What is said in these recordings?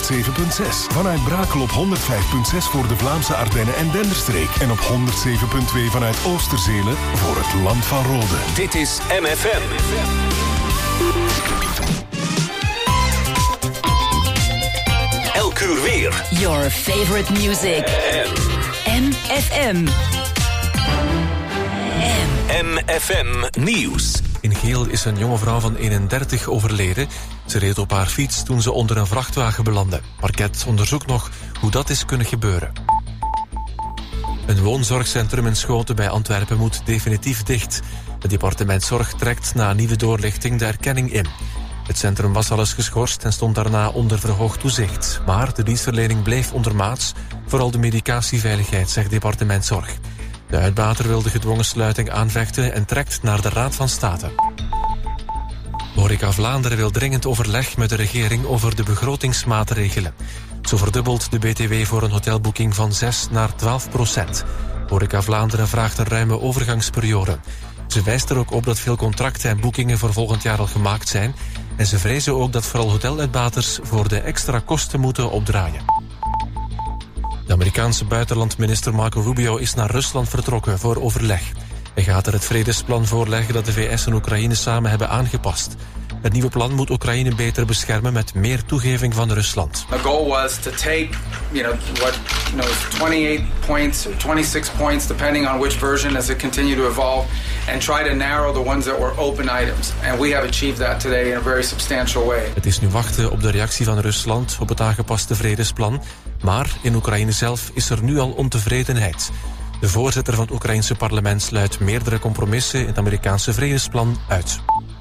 107.6. Vanuit Brakel op 105.6 voor de Vlaamse Ardennen en Denderstreek. En op 107.2 vanuit Oosterzelen voor het Land van Rode. Dit is MFM. Elk uur weer. Your favorite music. MFM. MFM Nieuws. In Geel is een jonge vrouw van 31 overleden. Ze reed op haar fiets toen ze onder een vrachtwagen belandde. Parket onderzoekt nog hoe dat is kunnen gebeuren. Een woonzorgcentrum in Schoten bij Antwerpen moet definitief dicht. Het departement Zorg trekt na nieuwe doorlichting de erkenning in. Het centrum was al eens geschorst en stond daarna onder verhoogd toezicht. Maar de dienstverlening bleef ondermaats, vooral de medicatieveiligheid, zegt departement Zorg. De uitbater wil de gedwongen sluiting aanvechten en trekt naar de Raad van State. Horeca Vlaanderen wil dringend overleg met de regering over de begrotingsmaatregelen. Zo verdubbelt de BTW voor een hotelboeking van 6 naar 12%. Horeca Vlaanderen vraagt een ruime overgangsperiode. Ze wijst er ook op dat veel contracten en boekingen voor volgend jaar al gemaakt zijn. En ze vrezen ook dat vooral hoteluitbaters voor de extra kosten moeten opdraaien. De Amerikaanse buitenlandminister Marco Rubio is naar Rusland vertrokken voor overleg. Hij gaat er het vredesplan voorleggen dat de VS en Oekraïne samen hebben aangepast. Het nieuwe plan moet Oekraïne beter beschermen met meer toegeving van Rusland. The goal was to take, what 28 points or 26 points, depending on which version as it continued to evolve, and try to narrow the ones that were open items. And we have achieved that today in a very substantial way. Het is nu wachten op de reactie van Rusland op het aangepaste vredesplan. Maar in Oekraïne zelf is er nu al ontevredenheid. De voorzitter van het Oekraïense parlement sluit meerdere compromissen in het Amerikaanse vredesplan uit.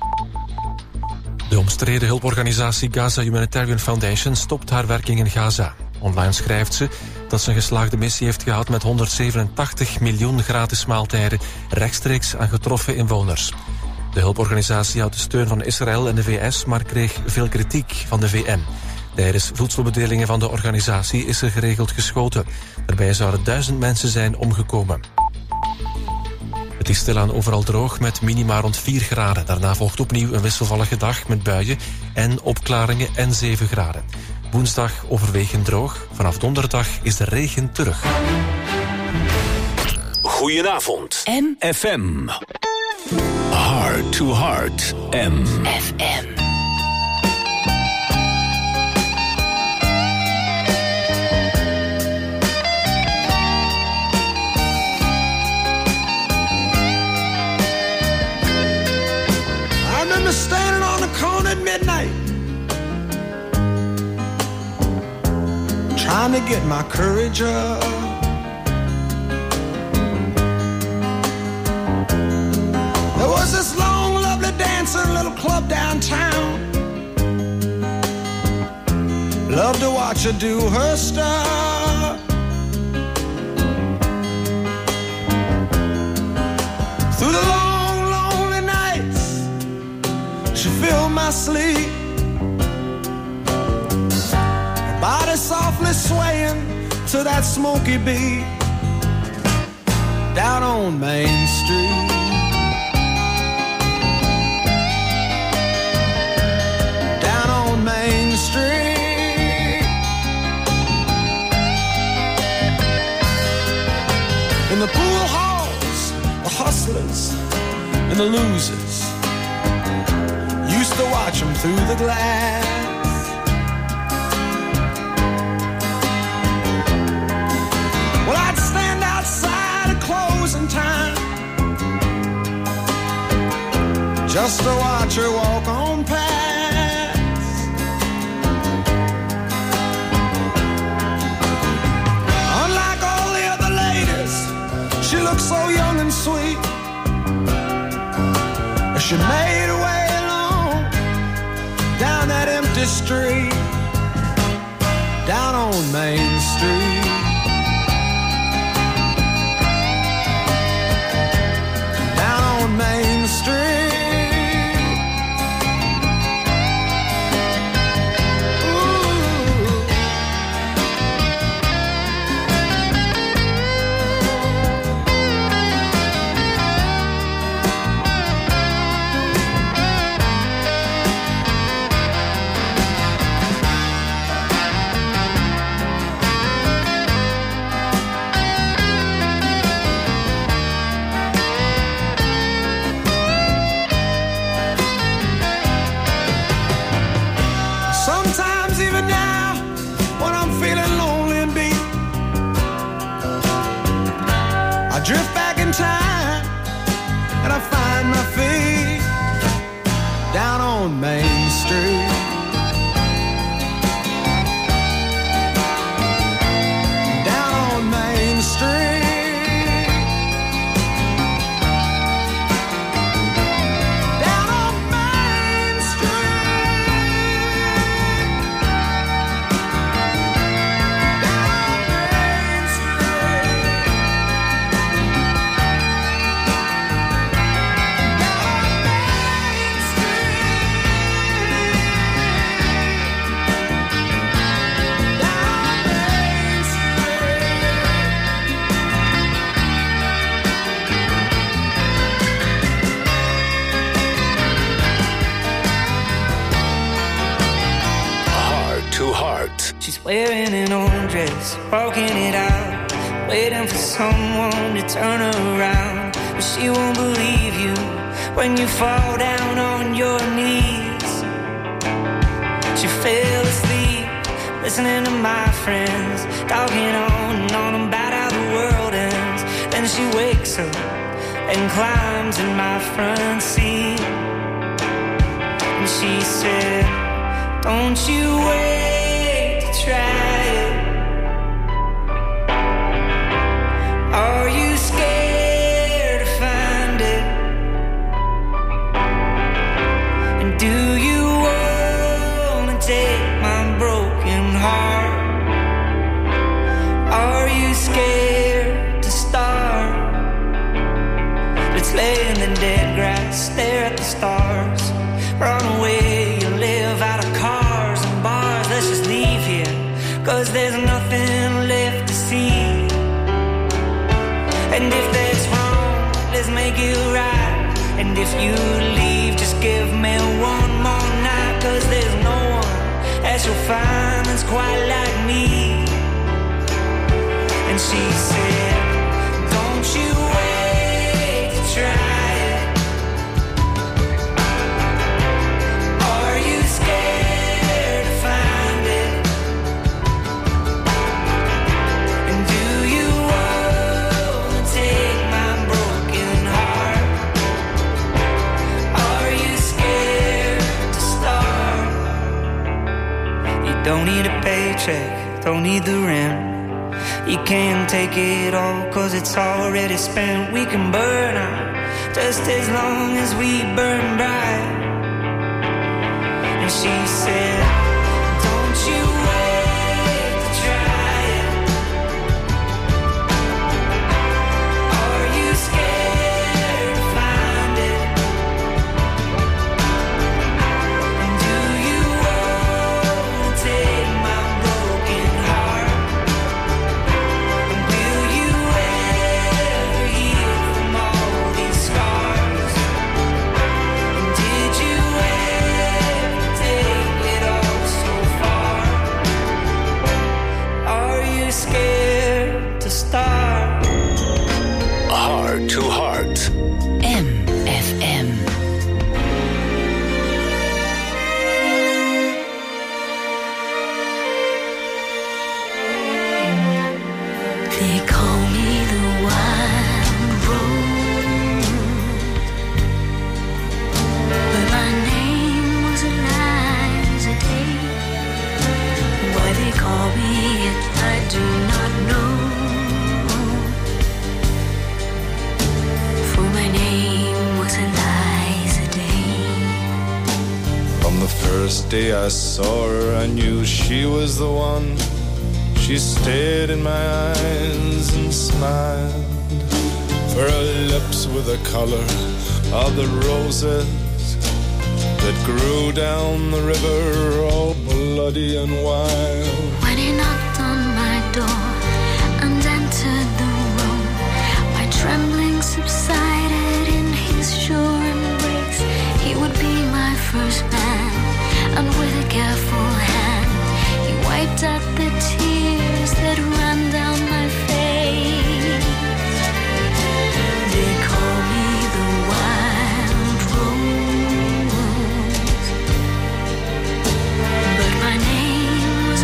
De omstreden hulporganisatie Gaza Humanitarian Foundation stopt haar werking in Gaza. Online schrijft ze dat ze een geslaagde missie heeft gehad met 187 miljoen gratis maaltijden rechtstreeks aan getroffen inwoners. De hulporganisatie had de steun van Israël en de VS, maar kreeg veel kritiek van de VN. Tijdens voedselbedelingen van de organisatie is er geregeld geschoten. Daarbij zouden 1000 mensen zijn omgekomen. Het is stilaan overal droog met minima rond 4 graden. Daarna volgt opnieuw een wisselvallige dag met buien en opklaringen en 7 graden. Woensdag overwegend droog. Vanaf donderdag is de regen terug. Goedenavond. MFM. Heart to Heart. MFM. Standing on the corner at midnight, trying to get my courage up. There was this long, lovely dancing little club downtown. Love to watch her do her stuff. Through the long, lonely nights, she filled my sleep. Her body softly swaying to that smoky beat. Down on Main Street. Down on Main Street. In the pool halls, the hustlers and the losers used to watch them through the glass. Well, I'd stand outside at closing time just to watch her walk on past. Unlike all the other ladies, she looked so young and sweet. She made her way down that empty street, down on Main Street. Down on Main Street. now when I'm feeling lonely and beat. I drift back in time and I find my feet down on Main Street. Down on Main Street. Wearing an old dress, walking it out, waiting for someone to turn her around. But she won't believe you when you fall down on your knees. She fell asleep, listening to my friends, talking on and on about how the world ends. Then she wakes up and climbs in my front seat. And she said, don't you wait. Try it. Are you scared to find it? And do you wanna take my broken heart? Are you scared to start? Let's lay in the dead grass, stare at the stars, run away, you live out of cars and bars. Let's just leave here, 'cause there's nothing left to see. And if that's wrong, let's make it right. And if you leave, just give me one more night. 'Cause there's no one that you'll find that's quite like me. And she said, don't you wait to try it. Are you scared to find it? And do you wanna take my broken heart? Are you scared to start? You don't need a paycheck, don't need the rent. You can't take it all, 'cause it's already spent. We can burn out just as long as we burn bright. And she said, don't you wait to try it. Are you scared to find it? And do you wanna take my broken heart? And will you ever heal from all these scars? And did you ever take it all so far? Are you scared to start? Heart to Heart. MFM. They call me the wild rose, but my name was Eliza Day. Why they call me it, I do not know. For my name was Eliza Day. From the first day I saw her, I knew she was the one. She stared in my eyes and smiled. For her lips were the color of the roses that grew down the river, all bloody and wild. When he knocked on my door and entered the room, my trembling subsided in his sure embrace. He would be my first man, and with a careful hand he wiped out the tears that ran down my face. They call me the wild rose, but my name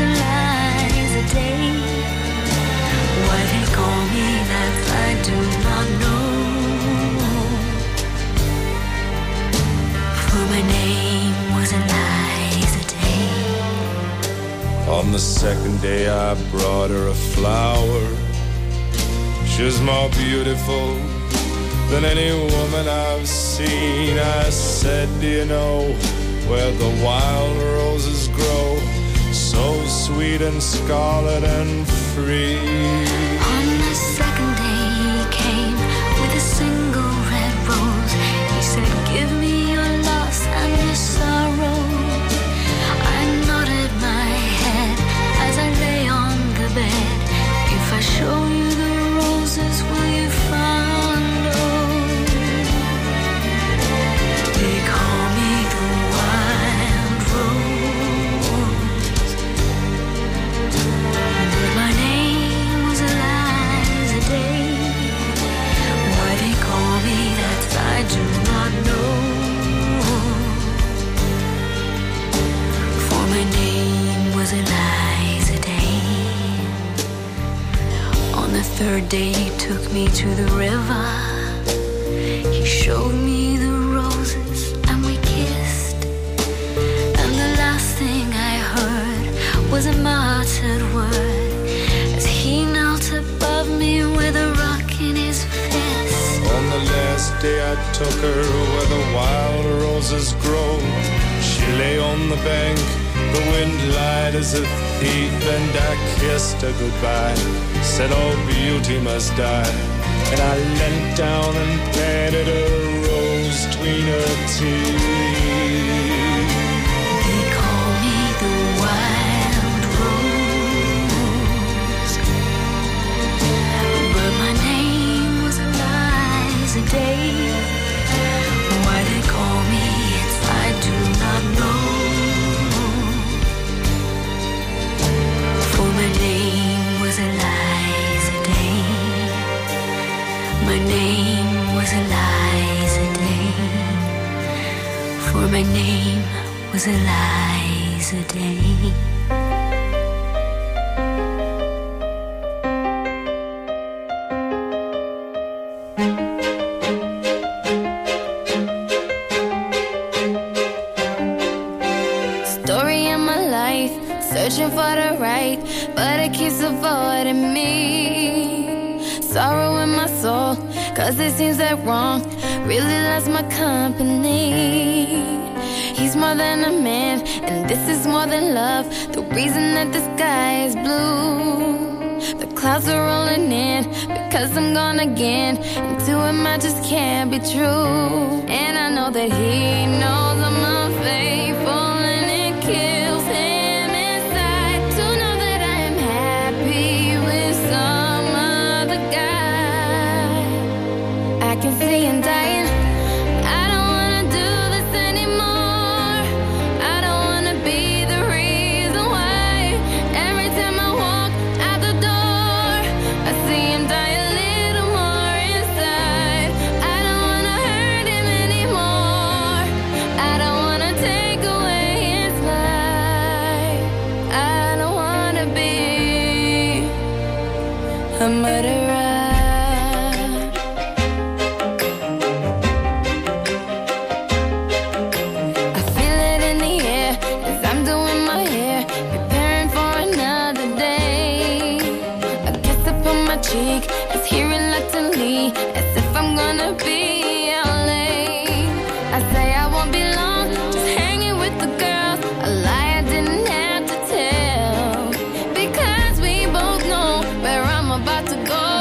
second day I brought her a flower. She was more beautiful than any woman I've seen. I said, do you know where the wild roses grow? So sweet and scarlet and free. On the second day he came with a single red rose. He said, give me your loss and your sorrow. I nodded my head as I lay on the bed. If I show you the roses, will you follow? They call me the wild rose, but my name was Eliza Day. Why they call me that I do not know, for my name was Eliza Day. On the third day he took me to the river. He showed me the roses and we kissed. And the last thing I heard was a muttered word as he knelt above me with a rock in his fist. On the last day I took her where the wild roses grow. She lay on the bank, the wind lied as a thief, and I kissed her goodbye, said all beauty must die. And I leant down and planted a rose between her teeth. They call me the wild rose, but my name was Eliza Day. Why they call me it I do not know, for my name was Eliza Day. My name was Eliza Day, for my name was Eliza Day. Story of my life, searching for the right, but it keeps avoiding me. Sorrow in my soul, cause it seems that wrong really loves my company. He's more than a man, and this is more than love. The reason that the sky is blue, the clouds are rolling in, because I'm gone again, and to him I just can't be true. And I know that he knows I'm unfaithful, and it kills him inside to know that I am happy with some other guy. I can see him dying. I don't wanna do this anymore. I don't wanna be the reason why. Every time I walk out the door, I see him die a little more inside. I don't wanna hurt him anymore. I don't wanna take away his life. I don't wanna be a murderer. I feel it in the air as I'm doing my hair, preparing for another day. A kiss upon my cheek is here reluctantly, as if I'm gonna be late. I say I won't be long, just hanging with the girls. A lie I didn't have to tell, because we both know where I'm about to go.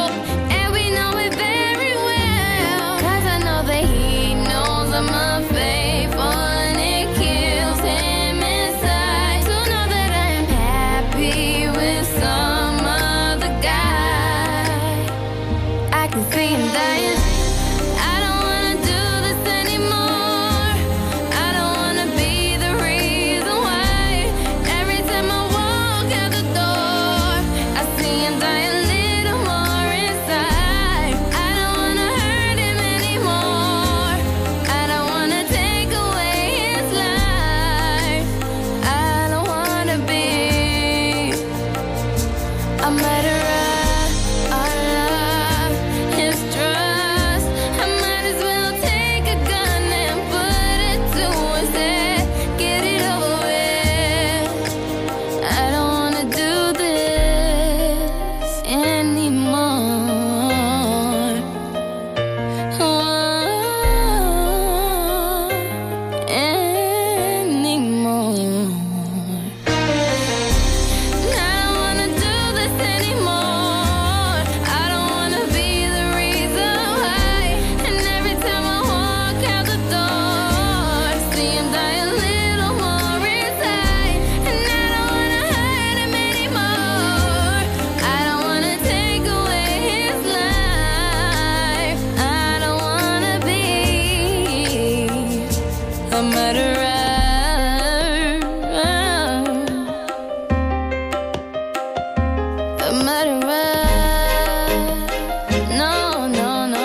a murderer. No, no, no.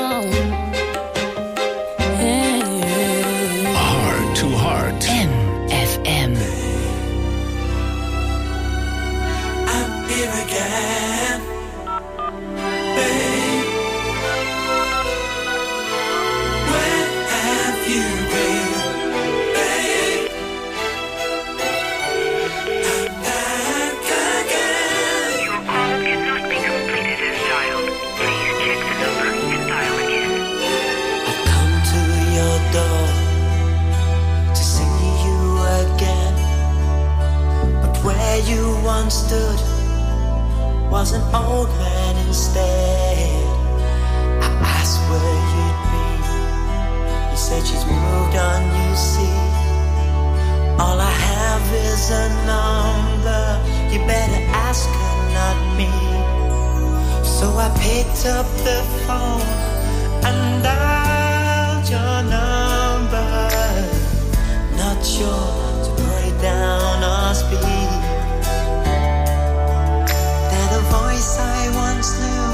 Yeah. Heart to Heart. MFM. I'm here again, babe. Where have you been, babe? I'm back again. Your call cannot be completed as dialed. Please check the number and dial again. I've come to your door to see you again, but where you once stood was an old man instead. I asked where you'd been. You said she's moved on, you see. All I have is a number. You better ask her, not me. So I picked up the phone and dialed your number. Not sure to put it down or speak. Then a voice I once knew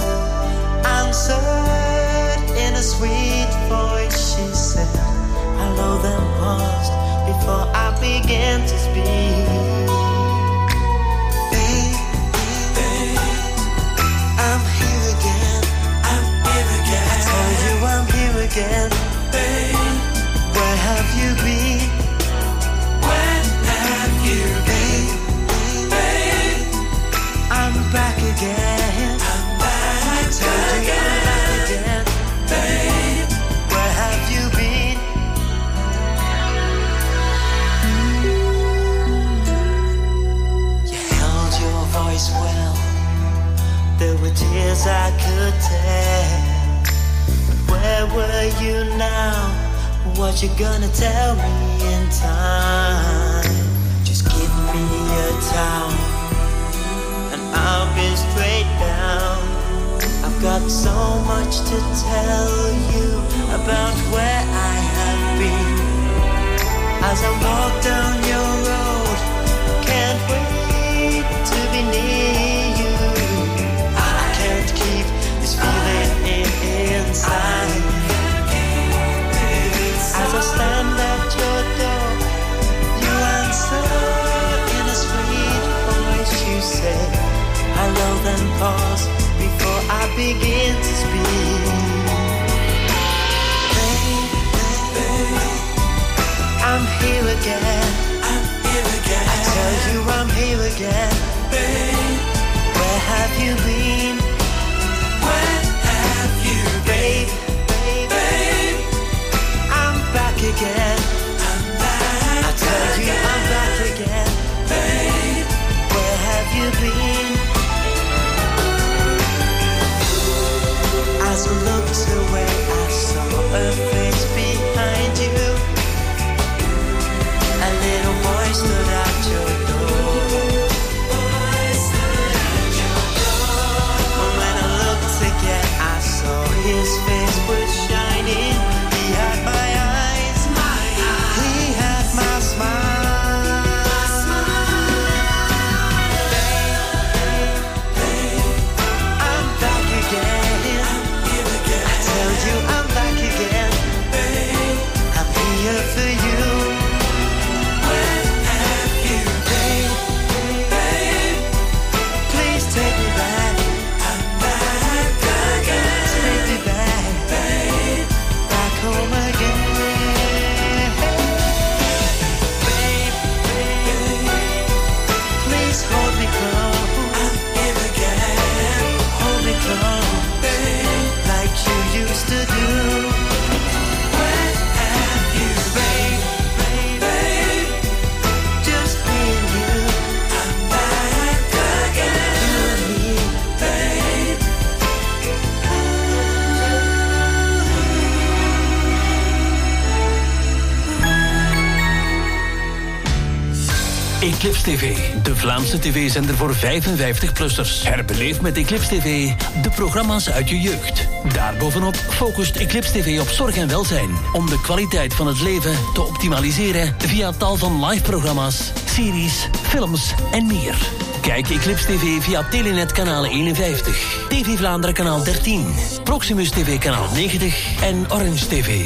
answered in a sweet voice. She said hello, then paused before I began to speak. Babe, I'm here again. I'm here again. I tell you I'm here again. Babe, where have you been? Where have you been? Babe, I'm back again. I'm back I tell you I'm back again. Babe, where have you been? You held your voice well. There were tears I could tell. Where were you now? What you gonna tell me in time? Just give me a towel and I'll be straight down. I've got so much to tell you about where I have been. As I walk down your road, can't wait to be near you. I can't keep this feeling inside. As I stand at your door, you answer in a sweet voice. You say hello, then pause before I begin to speak. Babe, I'm here again. I'm here again. I tell you I'm here again. Babe, where have you been? Where have you been? Babe, I'm back again. I'm back. I tell you I'm back again. Babe, where have you been? As I looked away, I saw a face behind you. A little boy stood at your door. When I looked again, I saw his face was shining. He had my eyes. He had my smile. I'm back again. I tell you I'm back again. I'm here for you. Where have you been? Please take me back. I'm back again. Take me back, back home again. Please hold me close. I'm here again. Hold me close, like you used to do. Where have you been, babe? Just me and you. I'm back again. You and me, babe. Eclipse TV, de Vlaamse tv-zender voor 55-plussers. Herbeleef met Eclipse TV de programma's uit je jeugd. Daarbovenop focust Eclipse TV op zorg en welzijn. Om de kwaliteit van het leven te optimaliseren via tal van live-programma's, series, films en meer. Kijk Eclipse TV via Telenet kanaal 51, TV Vlaanderen kanaal 13, Proximus TV kanaal 90 en Orange TV.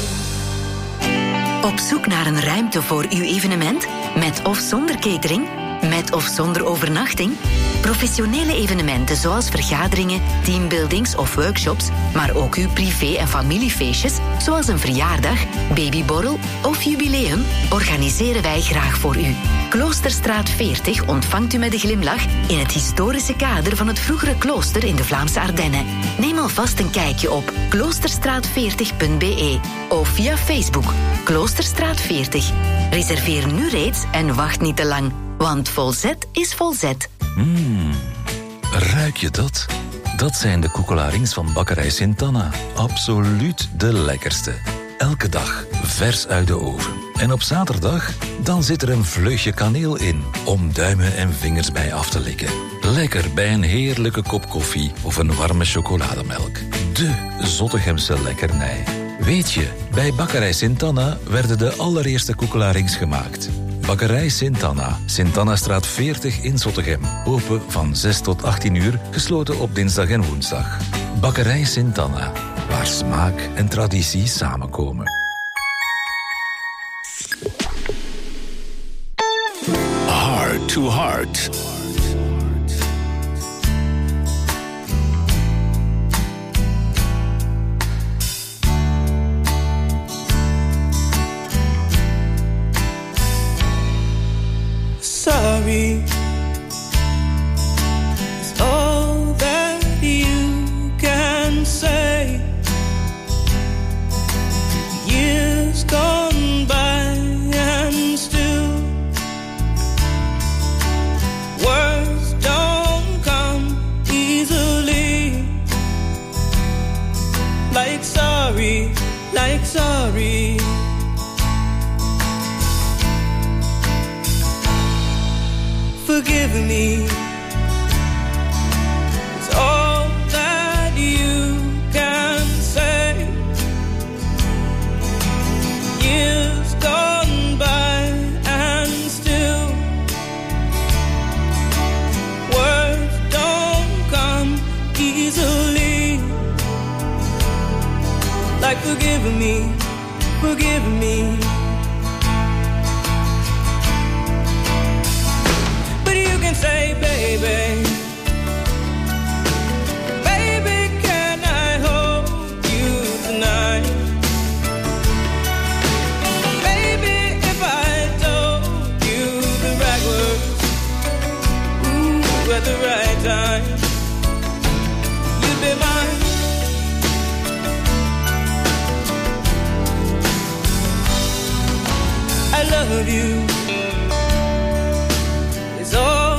Op zoek naar een ruimte voor uw evenement? Met of zonder catering? Met of zonder overnachting? Professionele evenementen zoals vergaderingen, teambuildings of workshops, maar ook uw privé- en familiefeestjes, zoals een verjaardag, babyborrel of jubileum, organiseren wij graag voor u. Kloosterstraat 40 ontvangt u met een glimlach in het historische kader van het vroegere klooster in de Vlaamse Ardennen. Neem alvast een kijkje op kloosterstraat40.be of via Facebook Kloosterstraat 40. Reserveer nu reeds en wacht niet te lang, want Volzet is Volzet. Ruik je dat? Dat zijn de koekelarings van Bakkerij Sint-Anna. Absoluut de lekkerste. Elke dag vers uit de oven. En op zaterdag, dan zit er een vleugje kaneel in, om duimen en vingers bij af te likken. Lekker bij een heerlijke kop koffie of een warme chocolademelk. De Zottegemse lekkernij. Weet je, bij Bakkerij Sint-Anna werden de allereerste koekelarings gemaakt. Bakkerij Sint-Anna, Sint-Annastraat 40 in Zottegem. Open van 6 tot 18 uur, gesloten op dinsdag en woensdag. Bakkerij Sint-Anna, waar smaak en traditie samenkomen. Heart to Heart. Sorry is all that you can say. Years gone by and still words don't come easily. Like sorry, like sorry. Forgive me, it's all that you can say. Years gone by and still words don't come easily. Like forgive me, forgive me. Say, baby, baby, can I hold you tonight? Baby, if I told you the right words, ooh, at the right time, you'd be mine. I love you. It's all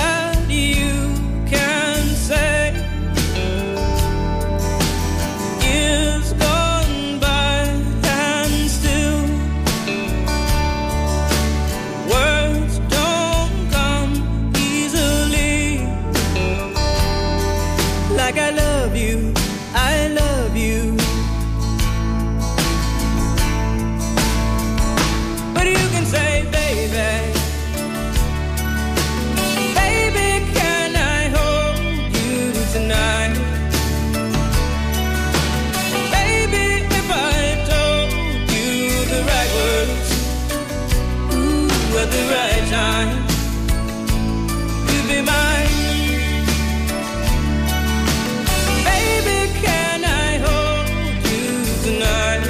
at the right time, you'd be mine. Baby, can I hold you tonight?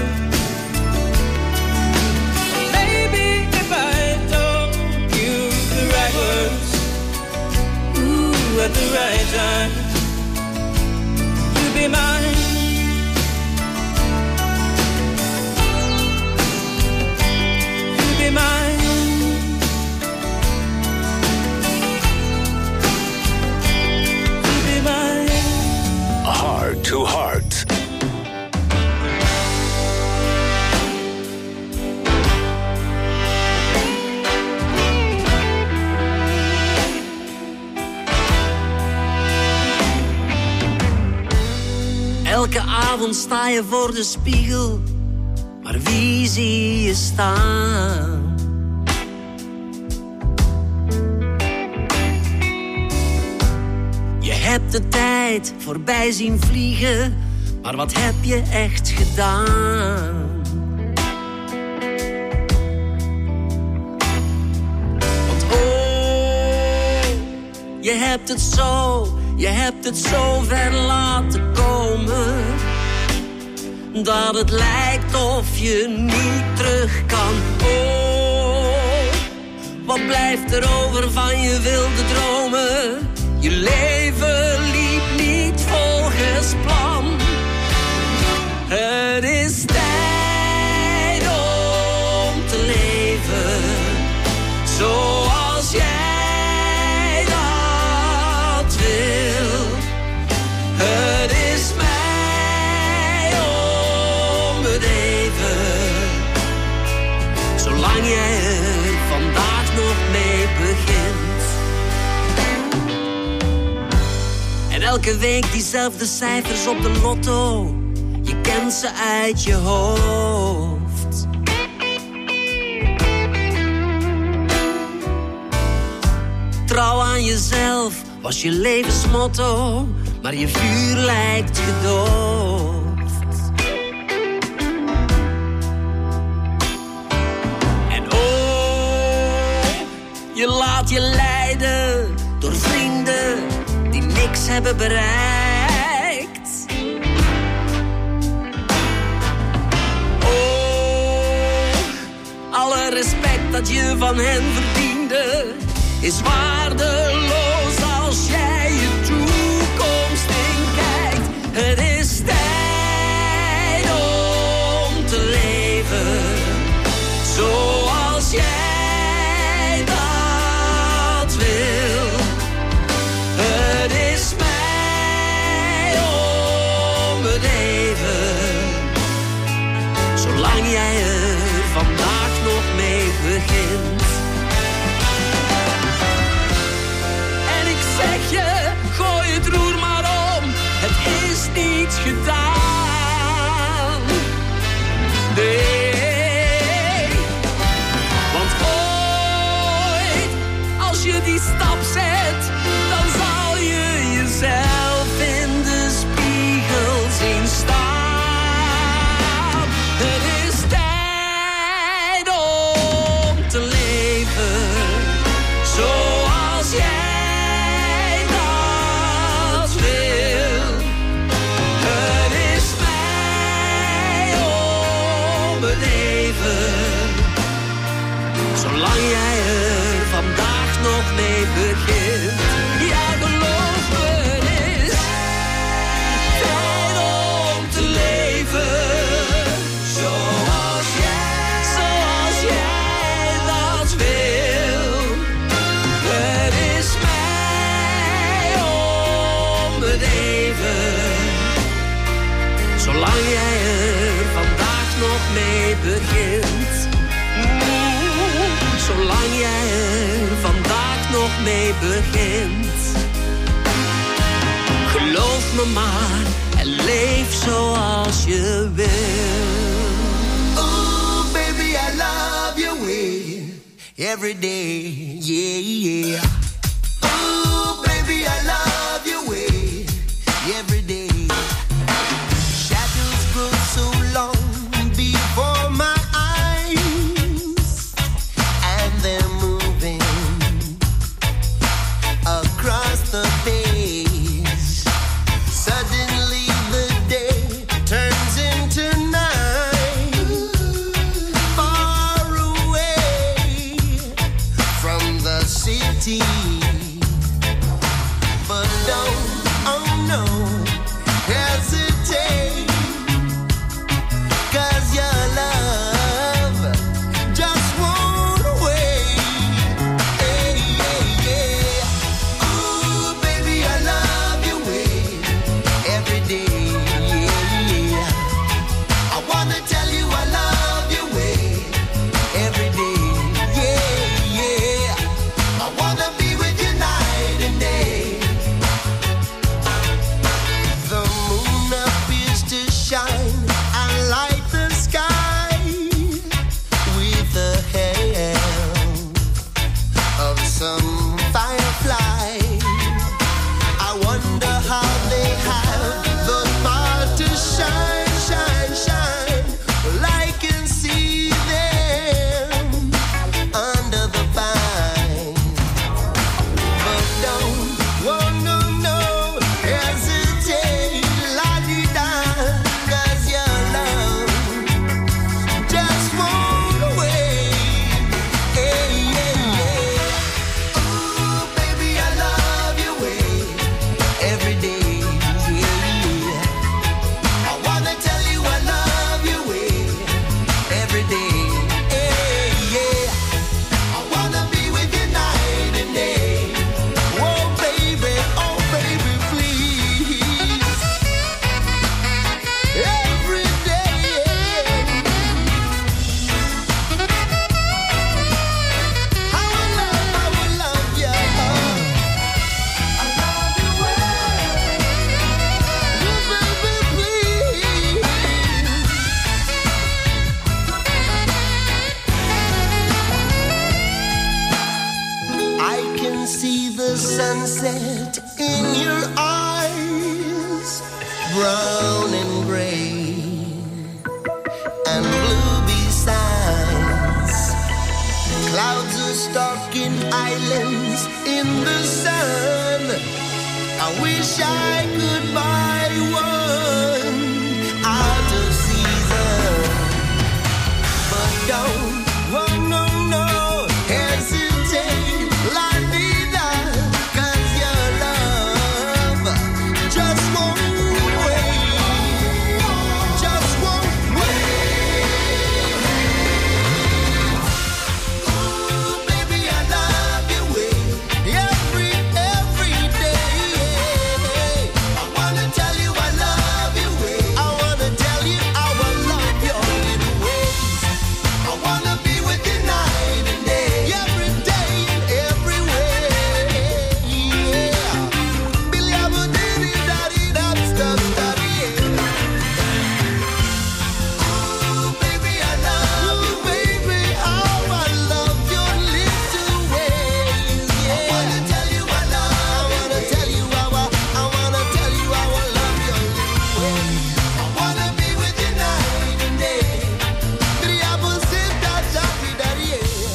Baby, if I told you the right words, ooh, at the right time, you'd be mine. You'd be mine. Heart to Heart. Elke avond sta je voor de spiegel, maar wie zie je staan? hebt de tijd voorbij zien vliegen, maar wat heb je echt gedaan? Want je hebt het zo ver laten komen, dat het lijkt of je niet terug kan. Wat blijft er over van je wilde dromen? Je leven liep niet volgens plan. Het is tijd om te leven zoals jij dat wil. Het is mij om het even, zolang jij er vandaag nog mee begint. En elke week diezelfde cijfers op de lotto, je kent ze uit je hoofd. Trouw aan jezelf was je levensmotto, maar je vuur lijkt gedoofd. En je laat je leiden door vrienden die niks hebben bereikt. Alle respect dat je van hen verdiende is waardeloos als jij je toekomst inkijkt. Het is tijd om te leven zoals jij dat wil. Het is mij om het even, zolang jij er vandaag nog mee begint. En ik zeg je, gooi het roer maar om, het is niet gedaan. Nee, want ooit, als je die stap zet, dan zal je jezelf in de spiegel zien staan. Het is tijd om te leven zoals jij dat wil. Het is mij om het even, zolang jij er vandaag nog mee begint. Ja, geloof me, het is tijd om te leven zoals jij dat wil. Het is mij om het even, zolang jij er vandaag nog mee begint. Zolang jij er vandaag nog mee begint. Geloof me maar en leef zoals je wil. Oh baby, I love your way every day, yeah, yeah. Oh baby, I love your way every day. Shadows grow so long before my eyes, and they're moving across the page. Suddenly the day turns into night, far away from the city. But don't, oh no, hesitate, 'cause your love just won't wait. Hey, yeah, yeah. Ooh, baby, I love your way every day, yeah, yeah. I wanna tell you I love your way every day, yeah, yeah. I wanna be with you night and day. in your eyes, brown and gray and blue besides. Clouds are stalking islands in the sun. I wish I could buy one out of season, but don't, oh no, no, hesitate, la vida, 'cause your love just won't wait, just won't wait. Ooh, baby, I love your way, every day. I wanna tell you I love your way. I wanna tell you how I love your little ways. I wanna be with you night and day, every day and every way. Yeah. Billy, I would diddy daddy that stuff daddy. Ooh, baby, I love you, baby. How I love your little ways. Yeah. I wanna tell you I love. I wanna tell you how I wanna tell you how I love your little ways. I wanna be with you night and day. Billy, I would sit that daddy daddy.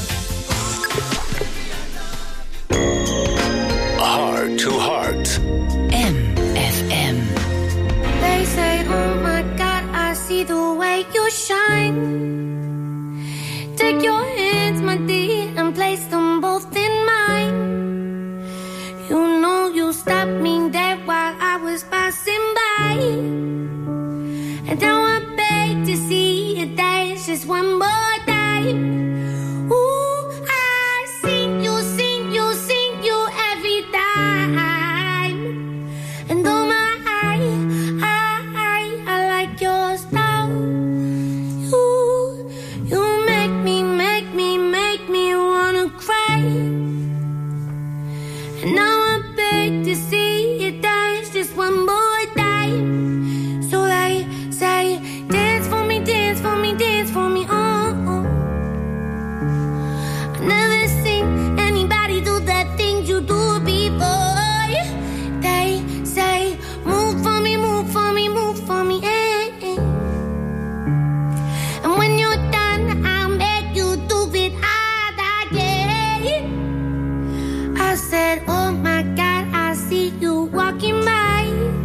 Heart to Heart. MFM. They say, oh my God, I see the way you shine. Take your hands, my dear, and place them both in mine. You know you stopped me there while I was passing by. And now I beg to see you dance just one more time. Ooh, I sing you every time. And oh my, I like your style. You make me wanna cry. And now I beg to see you dance just one more time. So they say, dance for me, dance for me, dance for me, oh, oh. I never seen anybody do the things you do before. They say, move for me, move for me, move for me, eh, eh. And when you're done, I'll make you do it all again. I said, oh my God, I see you walking by.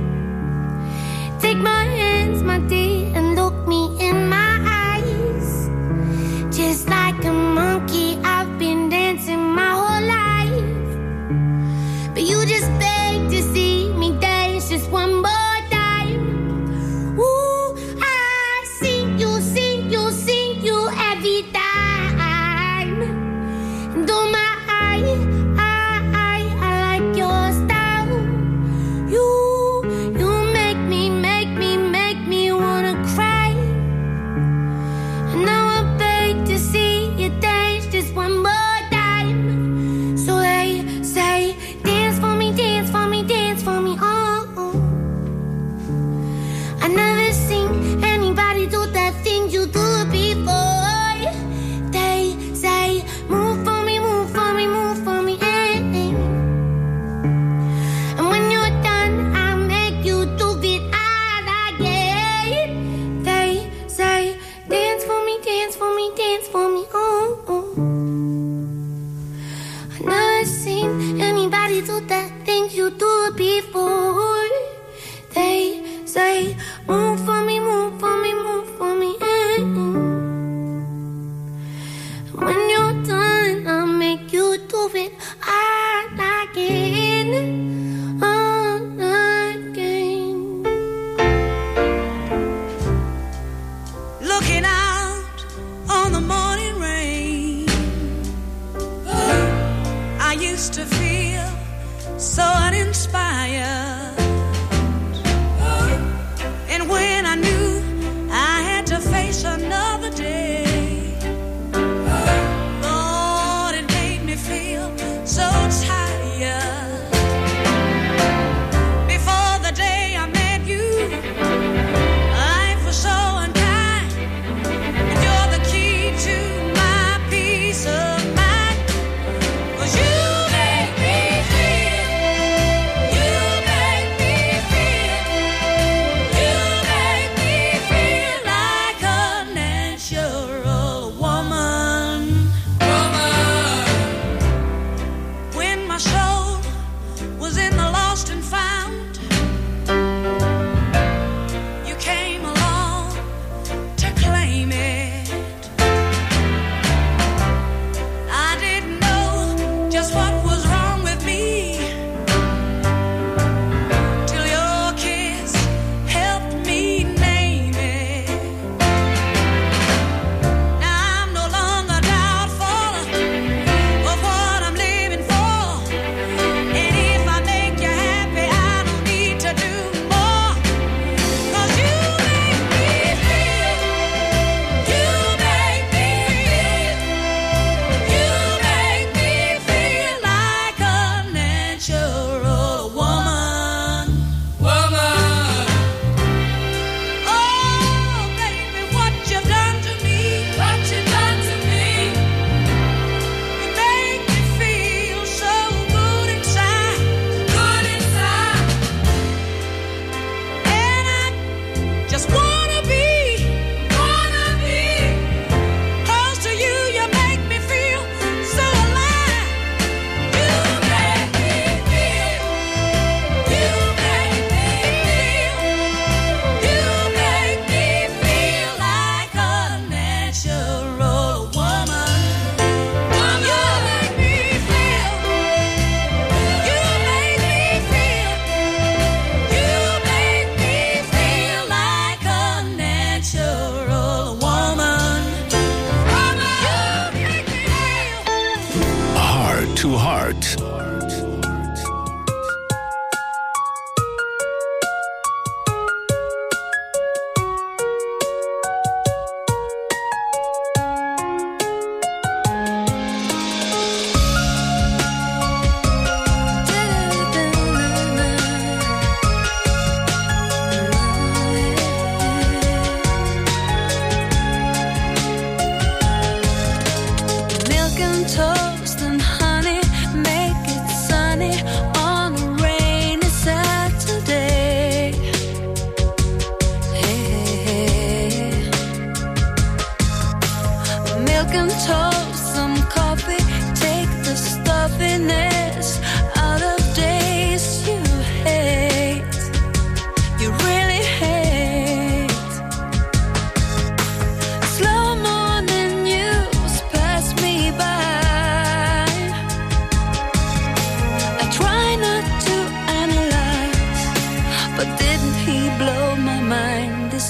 Take my hands, my dear, and look me in my eyes. Just like a monkey, I've been dancing my whole life. But you just beg to see me dance just one more time. Ooh, I sing you every time. And oh my, I like your style. You make me wanna cry. And now I beg to see you dance just one more time. So they say, dance for me, dance for me, dance for me, oh, oh. I never seen anybody do the things you do before. They say, move for me, move for me, move for me, eh, eh. And when you're done, I'll make you do it all again. They say, dance for me, dance for me, dance for me, oh, oh. I never seen anybody do the things you do before. They say, move for me, move for me, move for me, eh, eh. When you're done, I'll make you do it all again, all again. Looking out on the morning rain, I used to feel so uninspired.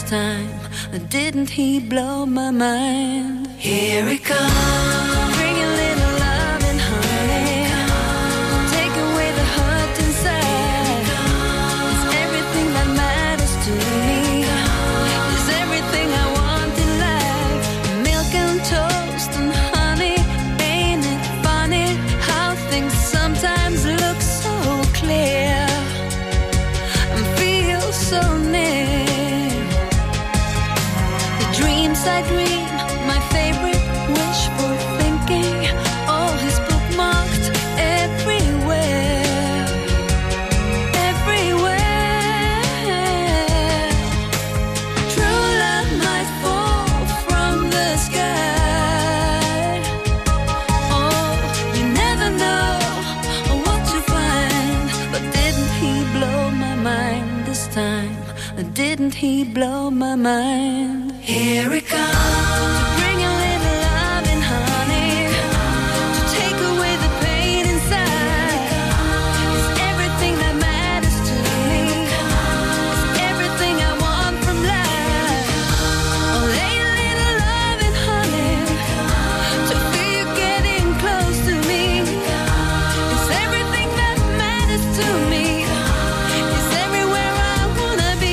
time. Didn't he blow my mind? Here he comes, bring a little love and honey. Take away the hurt inside. It's everything that matters to me. It's everything I want in life. Milk and toast and honey. Ain't it funny how things sometimes look so clear and feel so near? The dreams I dream, my favorite wishful thinking. All his bookmarked everywhere, everywhere. True love might fall from the sky. Oh, you never know what to find. But didn't he blow my mind this time? Didn't he blow my mind? Here he comes to bring a little love and honey, to take away the pain inside. It's everything that matters to me. It's everything I want from life. Oh, lay a little love and honey, to feel you getting close to me. It's everything that matters to me. It's everywhere I wanna be.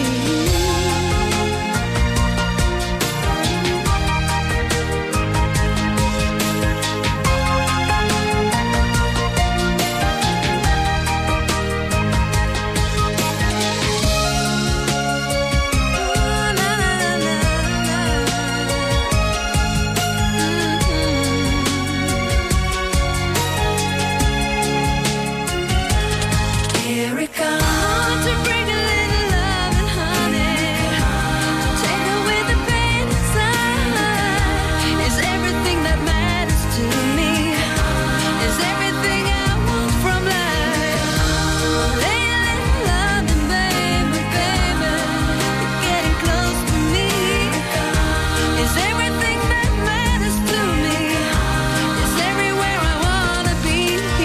Here it comes to bring a little love and honey, to take away the pain inside. It's everything that matters to me. It's everything I want from life. Lay a little love and baby, baby, you're getting close to me. It's everything that matters to me. It's everywhere I wanna be.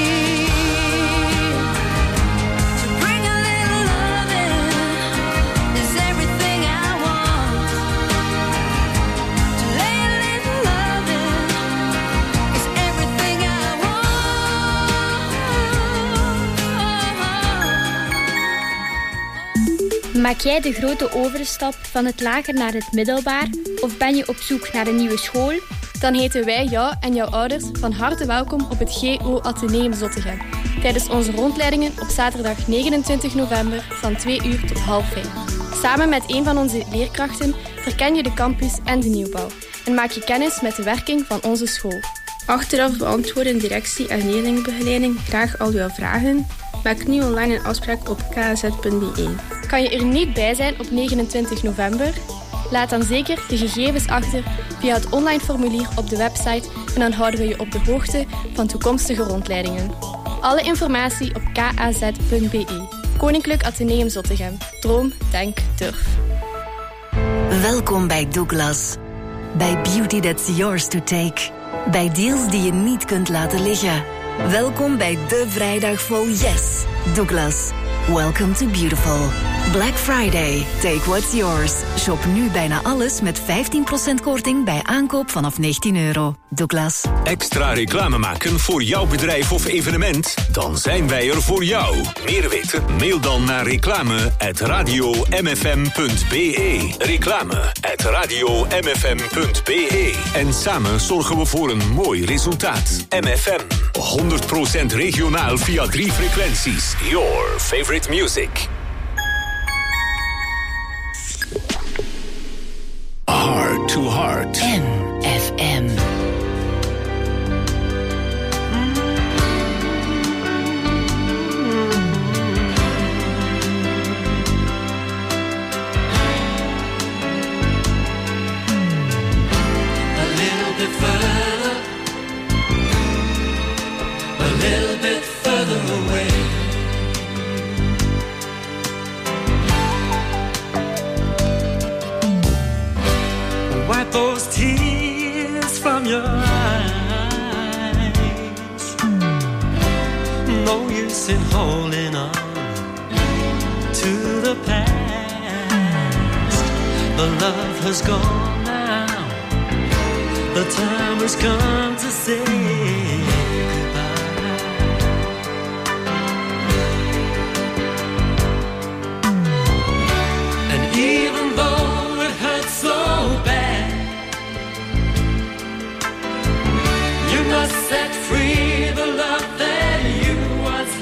To bring a little love in is everything I want. To lay a little love in is everything I want. Maak jij de grote overstap van het lager naar het middelbaar? Of ben je op zoek naar een nieuwe school? Dan heten wij jou en jouw ouders van harte welkom op het GO Atheneum Zottegem. Tijdens onze rondleidingen op zaterdag 29 november van 2 uur tot 4:30. Samen met een van onze leerkrachten verken je de campus en de nieuwbouw. En maak je kennis met de werking van onze school. Achteraf beantwoorden directie en leerlingbegeleiding graag al jouw vragen. Maak nu online een afspraak op kaz.be. Kan je er niet bij zijn op 29 november? Laat dan zeker je gegevens achter via het online formulier op de website en dan houden we je op de hoogte van toekomstige rondleidingen. Alle informatie op kaz.be. Koninklijk Atheneum Zottegem. Droom, denk, durf. Welkom bij Douglas. Bij Beauty That's Yours to Take. Bij deals die je niet kunt laten liggen. Welkom bij de vrijdag vol Yes. Douglas. Welcome to Beautiful. Black Friday. Take what's yours. Shop nu bijna alles met 15% korting bij aankoop vanaf €19. Douglas. Extra reclame maken voor jouw bedrijf of evenement? Dan zijn wij er voor jou. Meer weten? Mail dan naar reclame@radiomfm.be. Reclame@radiomfm.be. En samen zorgen we voor een mooi resultaat. MFM. 100% regionaal via 3 frequenties. Your favorite music. Heart to Heart. MFM. Those tears from The love has gone now. The time has come to say goodbye. And even though it hurts so bad, you must set free the love that you once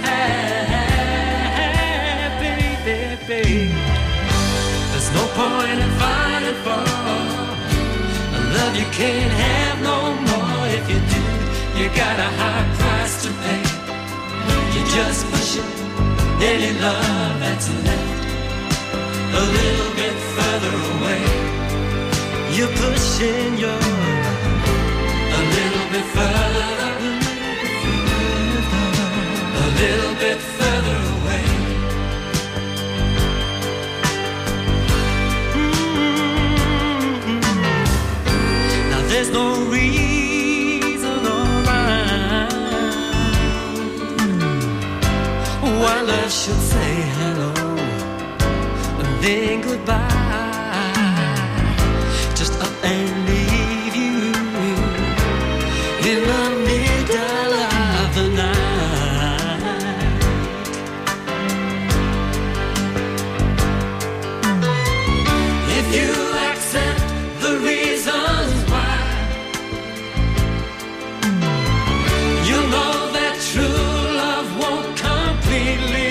had, baby. There's no point in fighting for a love you can't have no more. If you do, you got a high price to pay. You're just pushing any love that's left a little bit further away. You're pushing your love a little bit further, a little bit further away. Now there's no reason or rhyme why love should say hello and then goodbye, just up and leave you in the middle of the night. If you accept the reasons why, you know that true love won't completely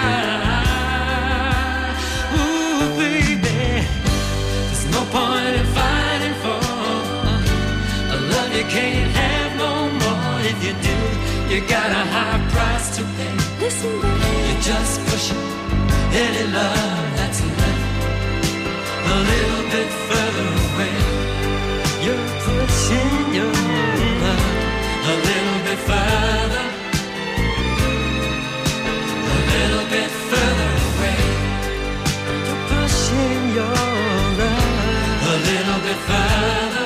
die. Ooh, baby, there's no point in fighting for a love you can't have no more. If you do, you got a high price to pay. Listen, baby, you're just pushing any love that's left a little bit further away. You're pushing your love a little bit further, a little bit further away. You're pushing your love a little bit further,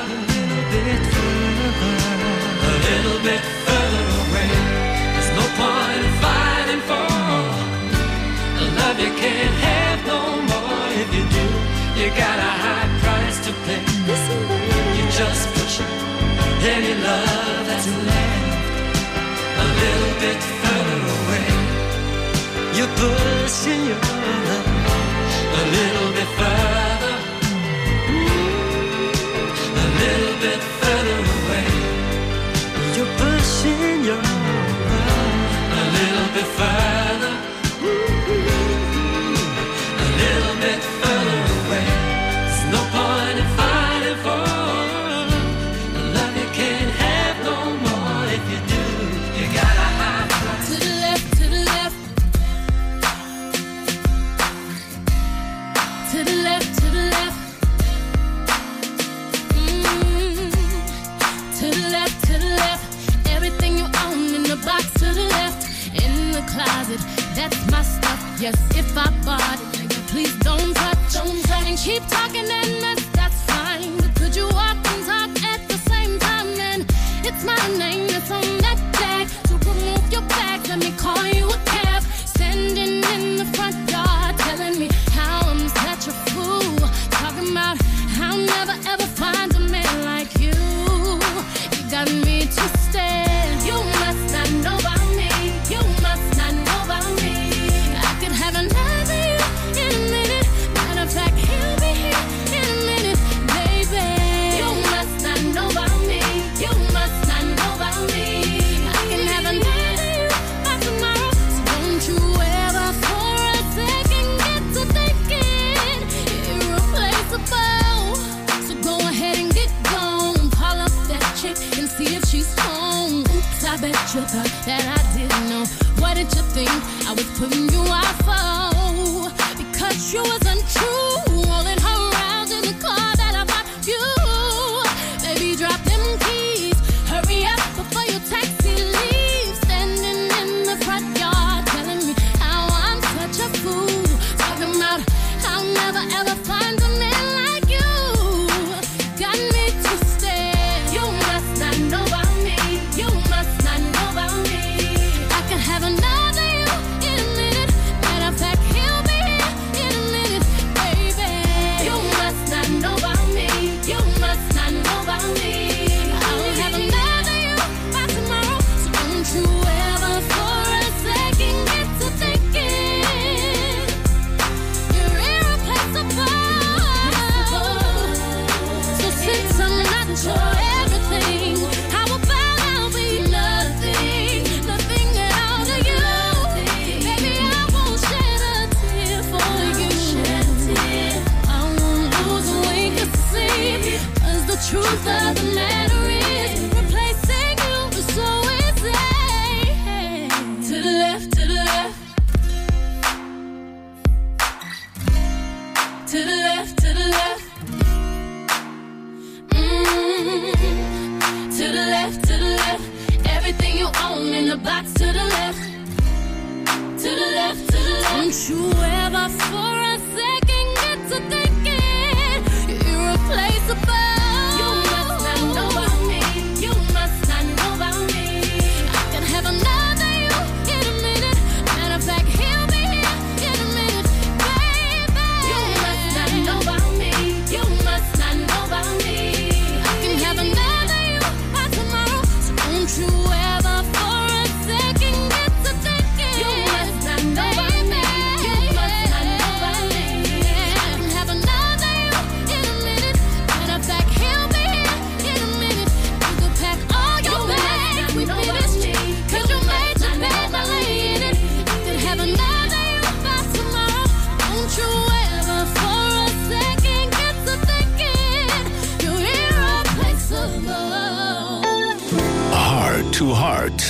a little bit further away. There's no point in fighting for a love you can't have no more. If you do, you got a high price to pay. Listen, you're just pushing any love that's left a little bit further away. You're pushing your love a little bit further, a little bit further away. You're pushing your love a little bit further, a little bit further away. There's no point in fighting for a love you can't have no more. If you do, you got a high price. To the left, to the left. To the left, to the left. To the left, to the left. Everything you own in the box to the left. In the closet, that's my stuff. Yes, if I bought it, nigga, please don't touch. And keep talking and that's fine. But could you walk and talk at the same time? And it's my name that's on that tag. So remove your bags, let me call you a cab. Standing in the front yard, telling me how I'm such a fool. Talking about how I'll never ever find a man like you. You got me twisted. You must not know about me. You must not know about me. I could have another you in a minute. Matter of fact, he'll be here in a minute, baby. You must not know about me. You must not know about me. I can have another you by tomorrow. So don't you ever for a second get to thinking irreplaceable. So go ahead and get gone. Call up that chick and see if she's home. Oops, I bet you thought that I didn't know. What did you think I was putting you out for? Because you was untrue, rolling her around in the car that I bought you. Baby, drop them keys, hurry up before your taxi leaves. Standing in the front yard, telling me how I'm such a fool. Talking about how I'll never ever find a man like you. Got me twisted. You must not know about me. You must not know about me. I can have another you in a minute. the box to the left. To the left, to the left. Don't you ever for a second get to thinking you're irreplaceable. You must not know about me. You must not know about me. I can have another you in a minute. Matter of fact, he'll be here in a minute, baby. You must not know about me. You must not know about me. I can have another you by tomorrow. So don't you ever for a second get to thinking you must not know about me. You must not know about me. I can have another you in a minute. Matter of fact, he'll be here in a minute. You can pack all your bags, we finished. Cause you made your bed by laying it. I can have another you by tomorrow. Don't you ever for a second get to thinking you're irreplaceable. Heart to Heart.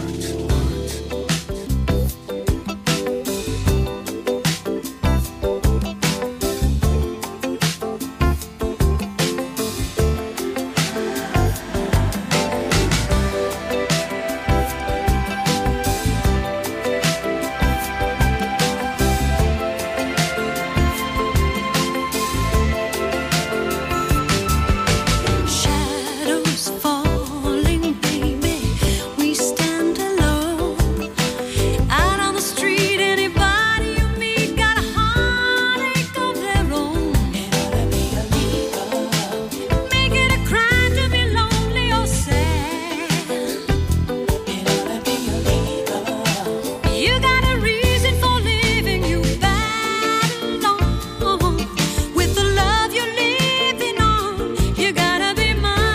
Shadows falling, baby. We stand alone. Out on the street, anybody you meet got a heartache of their own. It ought to be illegal. Make it a crime to be lonely or sad. It ought to be illegal. You got a reason for living, you battle on. With the love you're living on, you gotta be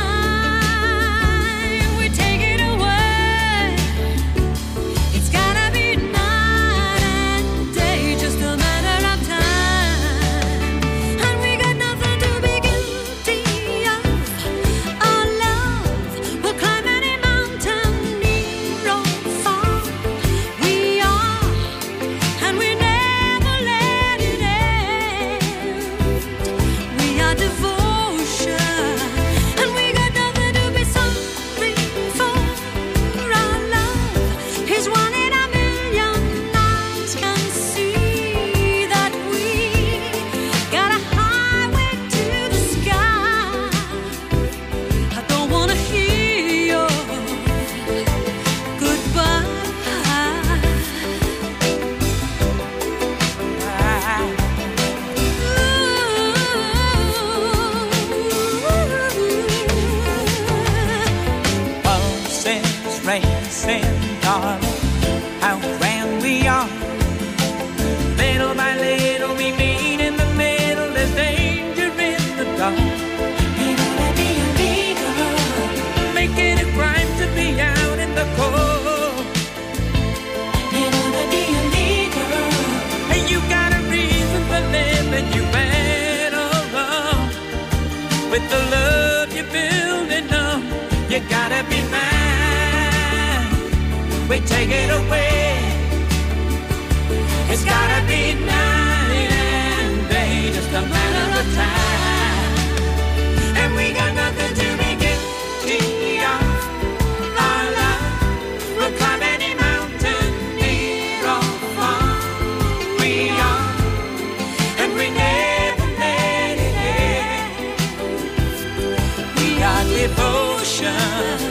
mine. We take it away. It's gotta be night and day, just a matter of time. And we got nothing to be guilty of. Our love will climb any mountain, near or far. We are, and we never let it end. We are devotion, and we got nothing to be sorry for. Our love is one in a million. Eyes can see that we got a highway to the sky. I don't wanna hear your goodbye. Pulses racing, darling, how grand we are. Little by little we meet in the middle. There's danger in the dark. It ought to be illegal. Make it a crime to be out in the cold. It ought to be illegal. And you got a reason for living. You better run with the love you're building up. You gotta be mine. We take it away. It's gotta be night and day, just a matter of time. And we got nothing to be guilty of. Our love will climb any mountain, near or far. We are, and we never let it end. We are devotion.